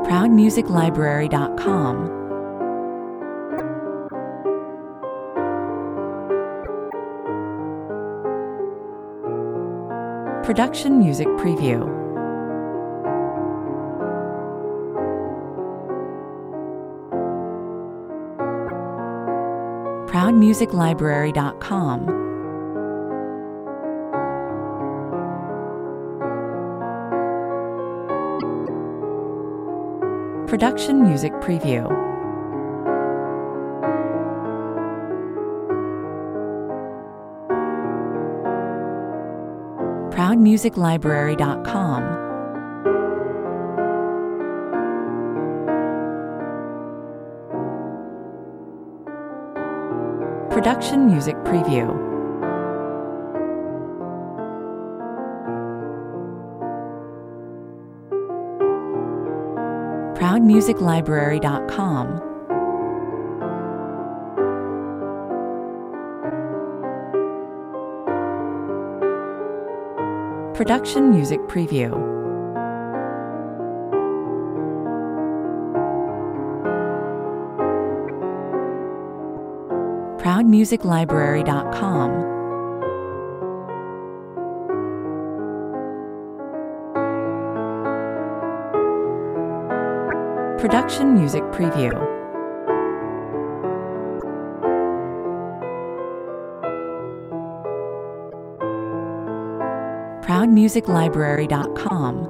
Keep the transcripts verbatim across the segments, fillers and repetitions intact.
proud music library dot com. Production Music Preview. proud music library dot com. Production Music Preview. proud music library dot com. Production Music Preview. proud music library dot com. Production Music Preview. proud music library dot com. Production Music Preview. proud music library dot com.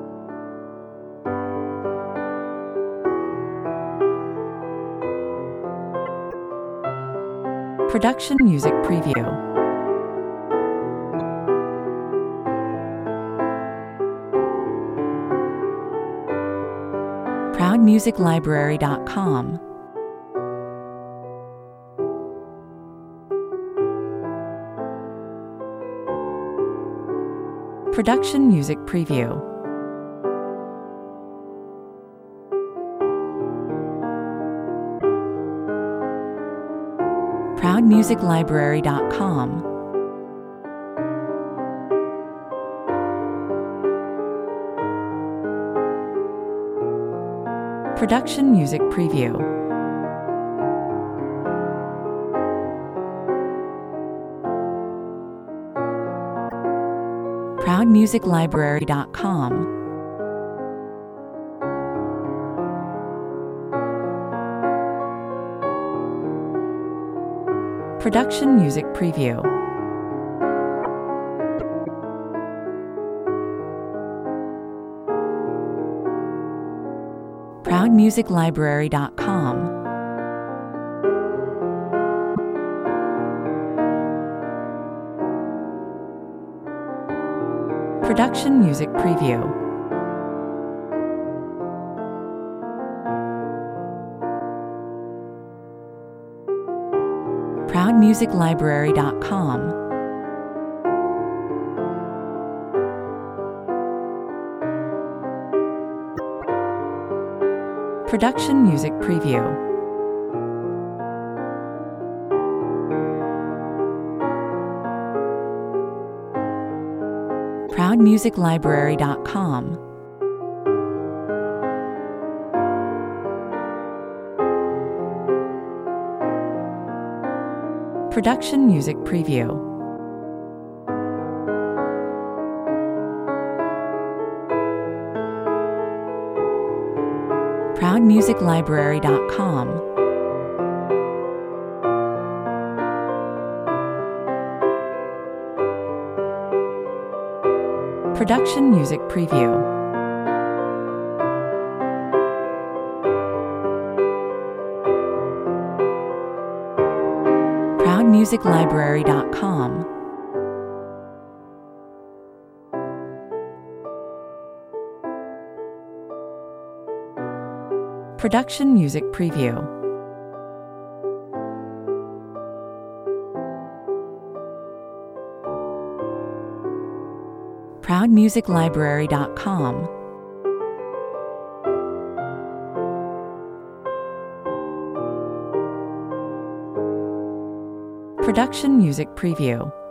Production Music Preview. proud music library dot com. Production Music Preview. proud music library dot com. Production Music Preview. proud music library dot com. Production Music Preview. proud music library dot com. Production Music Preview. proud music library dot com. Production Music Preview. proud music library dot com. Production Music Preview. proud music library dot com. Production Music Preview. proud music library dot com. Production Music Preview. proud music library dot com. Production Music Preview.